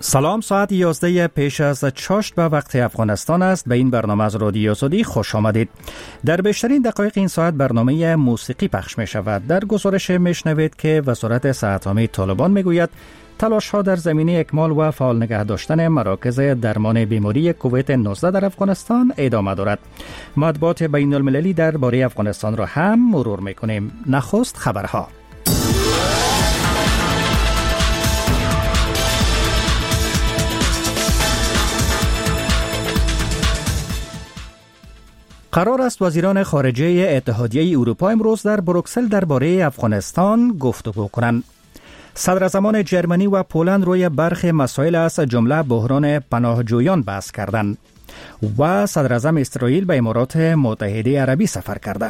سلام، ساعت 11 پیش از چاشت به وقت افغانستان است. به این برنامه از رادیو آزادی خوش آمدید. در بیشترین دقایق این ساعت برنامه موسیقی پخش می شود. در گزارش می شنوید که وزارت صحت عامه طالبان می گوید تلاش ها در زمینه اکمال و فعال نگه داشتن مراکز درمان بیماری کووید 19 در افغانستان ادامه دارد. مطبوعات بین المللی درباره افغانستان را هم مرور می کنیم. نخست خبرها. قرار است وزیران خارجه اتحادیه اروپا امروز در بروکسل درباره افغانستان گفتگو کنند. صدراعظمان جرمنی و پولند روی برخی مسائل از جمله بحران پناهجویان بحث کردند و صدراعظم اسرائیل به امارات متحده عربی سفر کرده.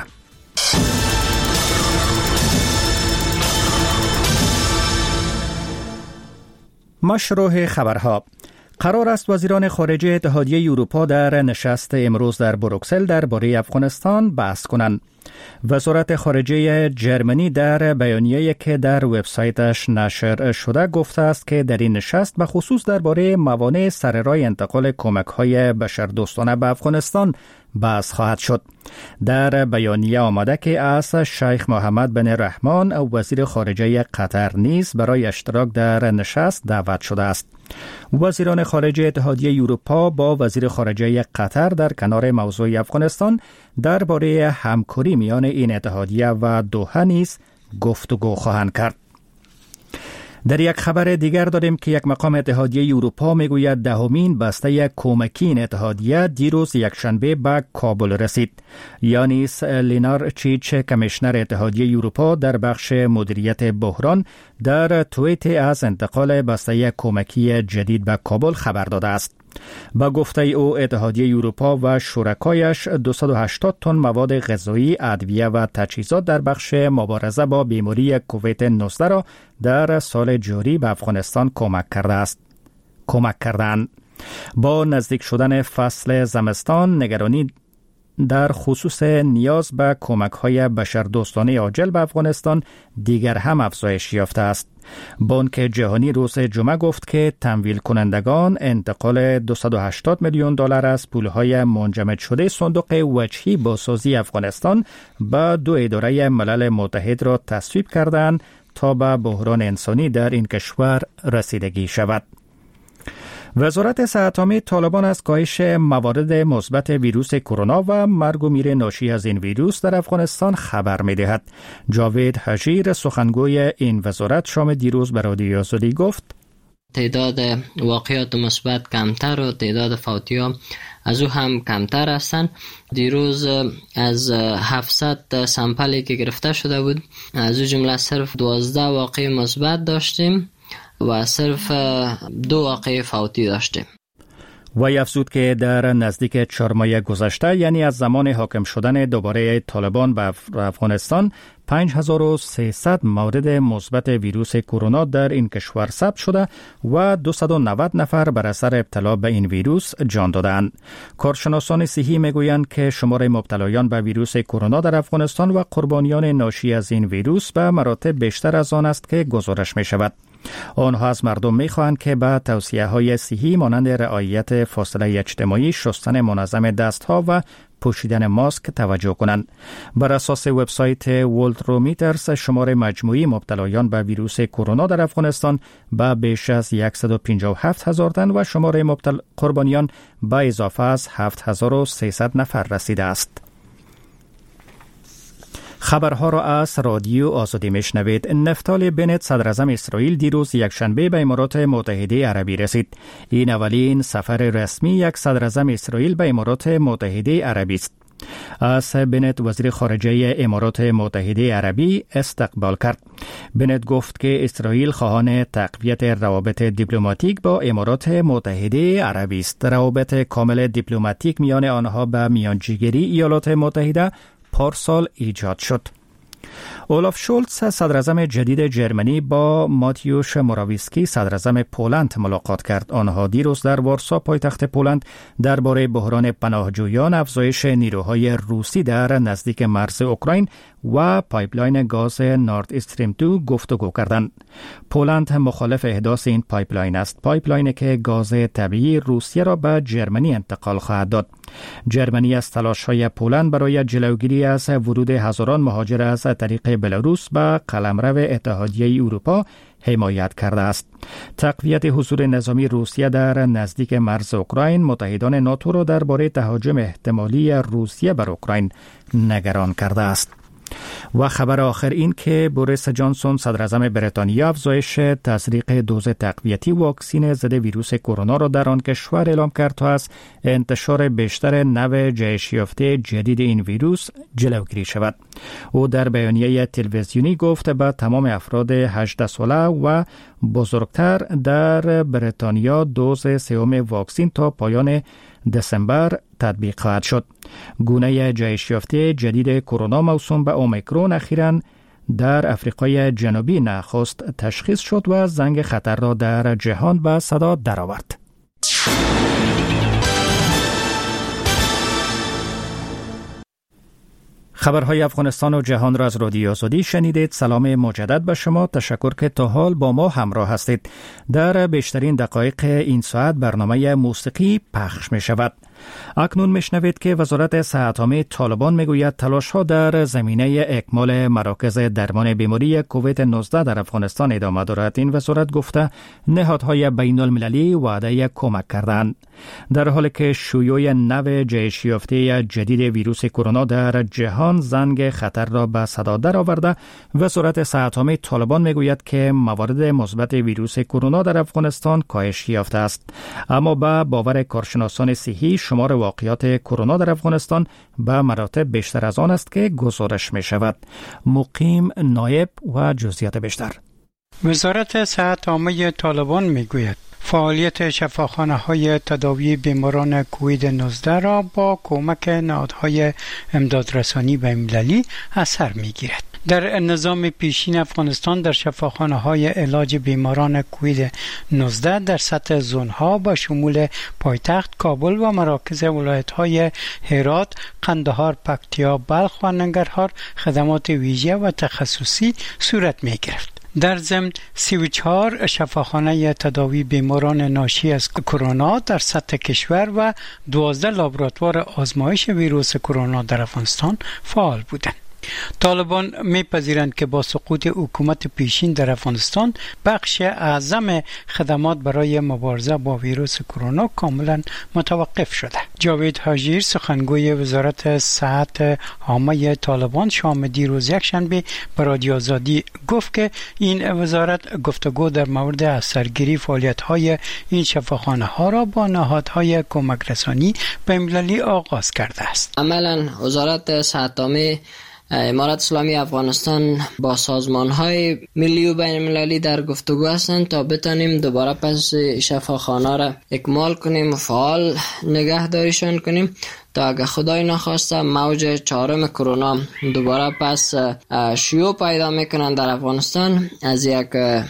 مشروع خبرها. قرار است وزیران خارجه اتحادیه اروپا در نشست امروز در بروکسل درباره افغانستان بحث کنند. وزارت خارجه جرمنی در بیانیه‌ای که در وبسایتش نشر شده گفته است که در این نشست به خصوص درباره موانع سرراه انتقال کمک‌های بشردوستانه به افغانستان بحث خواهد شد. در بیانیه آمده که از شیخ محمد بن رحمان وزیر خارجه قطر نیز برای اشتراک در نشست دعوت شده است. وزیران خارجه اتحادیه اروپا با وزیر خارجه قطر در کنار موضوع افغانستان درباره همکاری میان این اتحادیه و دوحه نیز گفتگو خواهند کرد. در یک خبر دیگر داریم که یک مقام اتحادیه اروپا میگوید دهمین بسته کمکی این اتحادیه دیروز یکشنبه به کابل رسید. یانیس لینارچیچ کمیشنر اتحادیه اروپا در بخش مدیریت بحران در توییت از انتقال بسته کمکی جدید به کابل خبر داده است. با گفته او اتحادیه اروپا و شرکایش 280 تن مواد غذایی، ادویه و تجهیزات در بخش مبارزه با بیماری کووید 19 را در سال جاری به افغانستان کمک کردند. با نزدیک شدن فصل زمستان نگرانی در خصوص نیاز به کمک‌های بشردوستانه عاجل به افغانستان دیگر هم افزایش یافته است. بانک جهانی روز جمعه گفت که تمویل کنندگان انتقال 280 میلیون دلار از پولهای منجمد شده صندوق وجهی بازسازی افغانستان به دو اداره ملل متحد را تصویب کردند تا به بحران انسانی در این کشور رسیدگی شود. وزارت صحت عامه طالبان از کاهش موارد مثبت ویروس کرونا و مرگ و میر ناشی از این ویروس در افغانستان خبر می‌دهد. جاوید حجیر سخنگوی این وزارت شام دیروز به رادیو آزادی گفت تعداد واقعات مثبت کمتر و تعداد فوتی‌ها از او هم کمتر هستند. دیروز از 700 سامپلی که گرفته شده بود از او جمله صرف 12 واقع مثبت داشتیم و صرف 2 واقعه فوتی داشتیم. و افزود که در نزدیک 4 ماه گذشته، یعنی از زمان حاکم شدن دوباره طالبان به افغانستان، 5300 مورد مثبت ویروس کرونا در این کشور ثبت شده و 290 نفر بر اثر ابتلا به این ویروس جان دادند. کارشناسان صحی میگویند که شمار مبتلایان به ویروس کرونا در افغانستان و قربانیان ناشی از این ویروس به مراتب بیشتر از آن است که گزارش می شود. آنها از مردم می‌خواهند که به توصیه‌های صحی مانند رعایت فاصله اجتماعی، شستن منظم دست‌ها و پوشیدن ماسک توجه کنند. بر اساس وبسایت ولترومیترز شمار مجموعی مبتلایان به ویروس کرونا در افغانستان به بیش از 157,000 تن و شمار قربانیان به اضافه از 7300 نفر رسیده است. خبرها را از رادیو آزادی میشنوید. نفتالی بنت صدراعظم اسرائیل دیروز یکشنبه به امارات متحده عربی رسید. این اولین سفر رسمی یک صدراعظم اسرائیل به امارات متحده عربی است. از بنت وزیر خارجه امارات متحده عربی استقبال کرد. بنت گفت که اسرائیل خواهان تقویت روابط دیپلماتیک با امارات متحده عربی است. روابط کامل دیپلماتیک میان آنها به میانجیگری ایالات متحده پارسال ایجاد شد. اولاف شولتز صدراعظم جدید جرمنی با ماتیوش موراویسکی صدراعظم پولند ملاقات کرد. آنها دیروز در وارسا پایتخت پولند درباره بحران پناهجویان، افزایش نیروهای روسی در نزدیک مرز اوکراین و پایپلاین گاز نورد استریم 2 گفتگو کردند. پولند مخالف احداث این پایپلاین است. پایپلاینی که گاز طبیعی روسیه را به جرمنی انتقال خواهد داد. جرمنی از تلاش‌های پولند برای جلوگیری از ورود هزاران مهاجر از طریق بلاروس به قلمرو اتحادیه اروپا حمایت کرده است. تقویت حضور نظامی روسیه در نزدیک مرز اوکراین متحدان ناتو را درباره تهاجم احتمالی روسیه بر اوکراین نگران کرده است. و خبر آخر این که بوریس جانسون صدراعظم بریتانیا افزایش تزریق دوز تقویتی واکسن ضد ویروس کرونا را در آن کشور اعلام کرد تا از انتشار بیشتر نوع جهش یافته جدید این ویروس جلوگیری شود. او در بیانیه تلویزیونی گفت به تمام افراد 18 ساله و بزرگتر در بریتانیا دوز سوم واکسن تا پایان دسامبر تطبیق خواهد شد. گونه جهش یافته جدید کرونا موسوم به اومیکرون اخیراً در افریقای جنوبی نخست تشخیص شد و زنگ خطر را در جهان به صدا درآورد. خبرهای افغانستان و جهان را از رادیو آزادی شنیدید. سلام مجدد به شما. تشکر که تا حال با ما همراه هستید. در بیشترین دقایق این ساعت برنامه موسیقی پخش می شود. اکنون میشنوید که وزارت صحت عامه طالبان میگوید تلاش‌ها در زمینه اکمال مراکز درمان بیماری کووید 19 در افغانستان ادامه دارد. این وزارت گفته نهادهای بین المللی وعده کمک کردند. در حالی که شیوع نو جهش یافته جدید ویروس کرونا در جهان زنگ خطر را به صدا درآورده، وزارت صحت عامه طالبان میگوید که موارد مثبت ویروس کرونا در افغانستان کاهش یافته است، اما به باور کارشناسان صحی شمار واقعات کرونا در افغانستان به مراتب بیشتر از آن است که گزارش می شود. مقیم نایب و جزئیات بیشتر. وزارت صحت عامه طالبان می گوید فعالیت شفاخانه‌های تداوی بیماران کووید 19 را با کمک نهادهای امدادرسانی بین‌المللی اثر می‌گیرد. در نظام پیشین افغانستان در شفاخانه‌های علاج بیماران کووید 19 در سطح زون‌ها با شمول پایتخت کابل و مراکز ولایت‌های هرات، قندهار، پکتیا، بلخ و ننگرهار خدمات ویژه و تخصصی صورت می‌گرفت. در ضمن 34 شفاخانه تداوی بیماران ناشی از کرونا در سطح کشور و 12 لابراتوار آزمایش ویروس کرونا در افغانستان فعال بودند. طالبان میپذیرند که با سقوط حکومت پیشین در افغانستان بخش اعظم خدمات برای مبارزه با ویروس کرونا کاملا متوقف شده. جاوید حاجیر سخنگوی وزارت صحت عامه طالبان شام دیروز یکشنبه به رادیو آزادی گفت که این وزارت گفتگو در مورد اثرگیری فعالیت‌های این شفاخانه‌ها را با نهادهای کمک رسانی بین‌المللی آغاز کرده است. عملاً وزارت صحت عامه امارت اسلامی افغانستان با سازمان‌های ملی و بین‌المللی در گفتگو هستند تا بتانیم دوباره پس شفاخانه را اکمال کنیم و فعال نگهداریشان کنیم تا اگه خدای نخواسته موج 4 کرونا دوباره پس شیوع پیدا میکنن در افغانستان از یک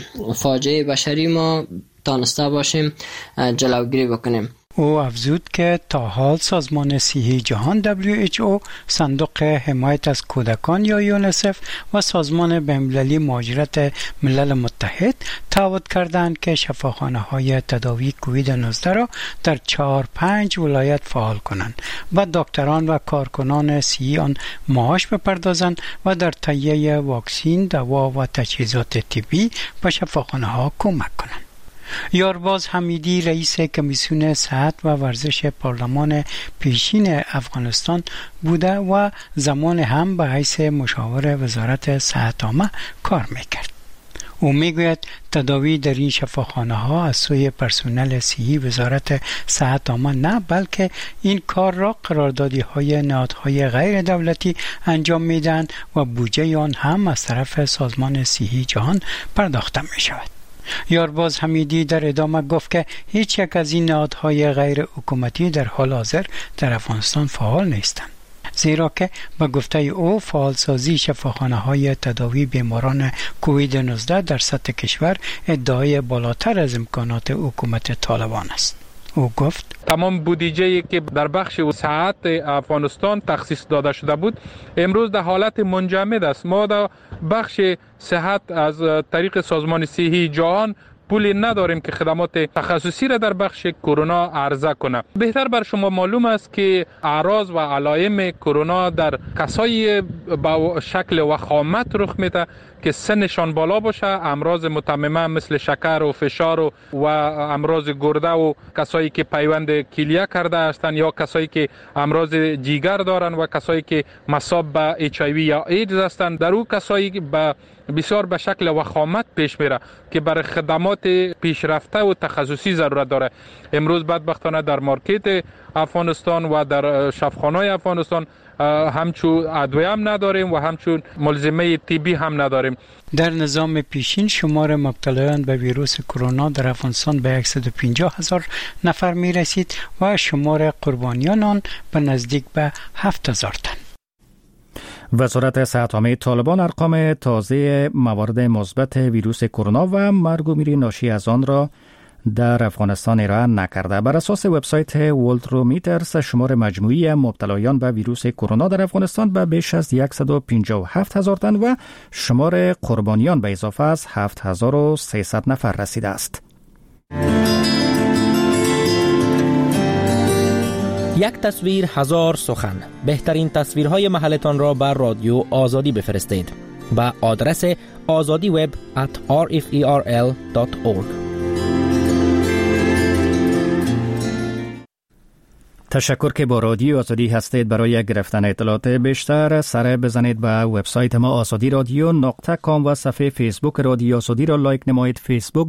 فاجعه بشری ما تانسته باشیم جلوگیری بکنیم. او افزود که تا حال سازمان صحی جهان WHO، صندوق حمایت از کودکان یا یونیسف و سازمان بین‌المللی مهاجرت ملل متحد تعهد کردند که شفاخانه‌های تداوی کووید 19 را در 4-5 ولایت فعال کنند و دکتران و کارکنان صحی آن معاش بپردازند و در تهیه واکسن، دوا و تجهیزات طبی به شفاخانه‌ها کمک کنند. یارباز حمیدی رئیس کمیسیون صحت و ورزش پارلمان پیشین افغانستان بوده و زمان هم به حیث مشاور وزارت صحت عامه کار میکرد. او میگوید تداوی در این شفاخانه ها از سوی پرسنل صحی وزارت صحت عامه نه، بلکه این کار را قراردادی های نهادهای غیر دولتی انجام میدن و بودجه آن هم از طرف سازمان صحی جهان پرداخته می شود. یارباز حمیدی در ادامه گفت که هیچ یک از این نهادهای غیر حکومتی در حال حاضر در افغانستان فعال نیستند. زیرا که به گفته او فعالسازی شفاخانه‌های تداوی بیماران کووید 19 در سطح کشور ادعای بالاتر از امکانات حکومت طالبان است. او گفت تمام بودجه‌ای که در بخش صحت افغانستان تخصیص داده شده بود امروز در حالت منجمد است. ما در بخش صحت از طریق سازمان صحی جهان پولی نداریم که خدمات تخصصی را در بخش کرونا عرضه کنه. بهتر بر شما معلوم است که اعراض و علائم کرونا در کسایی با شکل وخامت رخ میده که سنشان بالا باشه، امراض متممه مثل شکر و فشار و امراض گرده و کسایی که پیوند کلیه کرده هستند یا کسایی که امراض جیگر دارن و کسایی که مصاب به HIV یا ایدز هستند. در او کسایی بسیار به شکل وخامت پیش میره که برای خدمات پیشرفته و تخصصی ضرورت داره. امروز بدبختانه در مارکت افغانستان و در شفاخانه‌های افغانستان همچون ادویه هم نداریم و همچون ملزمه طبی هم نداریم. در نظام پیشین شمار مبتلایان به ویروس کرونا در افغانستان به 150,000 نفر می رسید و شمار قربانیان آن به نزدیک به 7,000 تن. وزارت صحت عامه طالبان ارقام تازه موارد مثبت ویروس کرونا و مرگ و میر ناشی از آن را در افغانستان ارائه نکرده. بر اساس وبسایت ولترومیترز شمار مجموعی مبتلایان به ویروس کرونا در افغانستان به بیش از 157,000 تن و شمار قربانیان به اضافه از 7,300 نفر رسیده است. یک تصویر هزار سخن. بهترین تصویرهای محلتان را بر رادیو آزادی بفرستید به آدرس azadiweb@rferl.org. تشکر که با رادیو آزادی هستید. برای گرفتن اطلاعات بیشتر سر بزنید به وبسایت ما azadiradyo.com و صفحه فیسبوک رادیو آزادی را لایک نمایید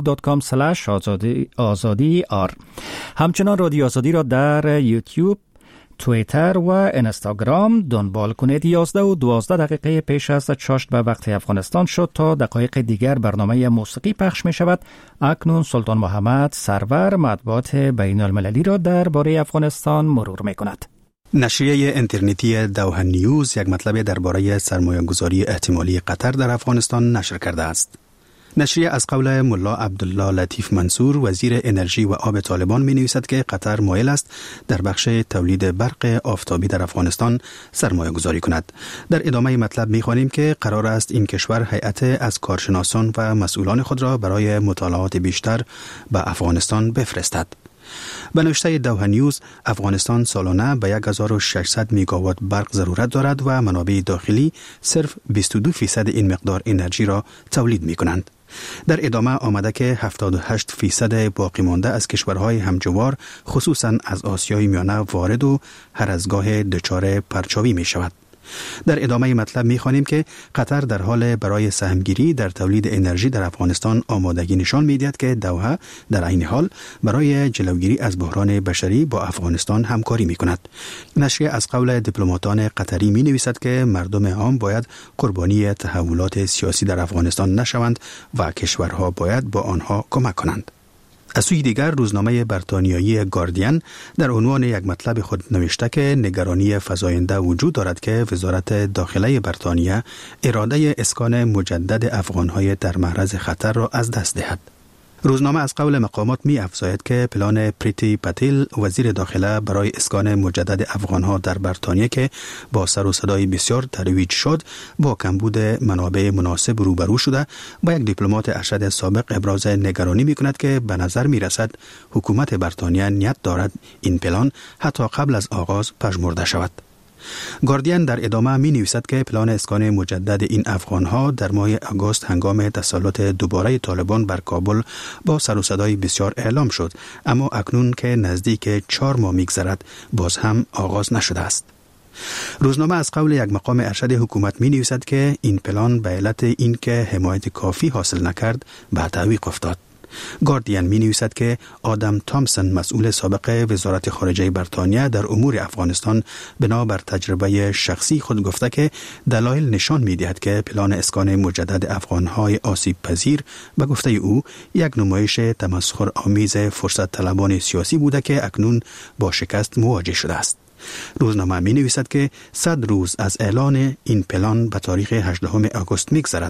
facebook.com/azadi_r. همچنان رادیو آزادی را در یوتیوب، توییتر و اینستاگرام دنبال کنید. 11 و 12 دقیقه پیش از چاشت به وقت افغانستان شد. تا دقایق دیگر برنامه موسیقی پخش می شود. اکنون سلطان محمد سرور مطبوعات بین المللی را درباره افغانستان مرور می کند. نشریه اینترنتی دوحه نیوز یک مطلب درباره سرمایه‌گذاری احتمالی قطر در افغانستان نشر کرده است. نشریه از قول ملا عبدالله لطیف منصور وزیر انرژی و آب طالبان می نویسد که قطر مایل است در بخش تولید برق آفتابی در افغانستان سرمایه گذاری کند. در ادامه مطلب می خوانیم که قرار است این کشور هیئت از کارشناسان و مسئولان خود را برای مطالعات بیشتر به افغانستان بفرستد. به نوشته دوحه نیوز، افغانستان سالانه به 1600 میگاوات برق ضرورت دارد و منابع داخلی صرف 22% این مقدار انرژی را تولید می کنند. در ادامه آمده که 78% باقی مانده از کشورهای همجوار خصوصاً از آسیای میانه وارد و هر از گاه دچار پرچاوی می شود. در ادامه مطلب می خوانیم که قطر در حال برای سهمگیری در تولید انرژی در افغانستان آمادگی نشان می دهد که دوحه در عین حال برای جلوگیری از بحران بشری با افغانستان همکاری می کند. نشریه از قول دیپلماتان قطری می نویسد که مردم عام باید قربانی تحولات سیاسی در افغانستان نشوند و کشورها باید با آنها کمک کنند. از سوی دیگر روزنامه بریتانیایی گاردین در عنوان یک مطلب خود نوشته که نگرانی فزاینده وجود دارد که وزارت داخله بریتانیا اراده اسکان مجدد افغانهای در معرض خطر را از دست دهد. روزنامه از قول مقامات می افزاید که پلان پریتی پتیل وزیر داخله برای اسکان مجدد افغانها در بریتانیا که با سر و صدای بسیار ترویج شد با کمبود منابع مناسب روبرو شده با یک دیپلمات ارشد سابق ابراز نگرانی می کند که به نظر می رسد حکومت بریتانیا نیت دارد این پلان حتی قبل از آغاز پژمرده شود. گاردین در ادامه می نویسد که پلان اسکان مجدد این افغانها در ماه آگوست هنگام تسلط دوباره طالبان بر کابل با سر و صدای بسیار اعلام شد، اما اکنون که نزدیک 4 ماه می‌گذرد باز هم آغاز نشده است. روزنامه از قول یک مقام ارشد حکومت می نویسد که این پلان به علت اینکه حمایت کافی حاصل نکرد به تعویق افتاد. گاردین می نویسد که آدم تامسون مسئول سابق وزارت خارجه بریتانیا در امور افغانستان بنابر تجربه شخصی خود گفته که دلایل نشان می دهد که پلان اسکان مجدد افغانهای آسیب پذیر به گفته او یک نمایش تمسخر آمیز فرصت طلبان سیاسی بوده که اکنون با شکست مواجه شده است. روزنامه می نویسد که 100 روز از اعلان این پلان به تاریخ 18 آگوست می‌گذرد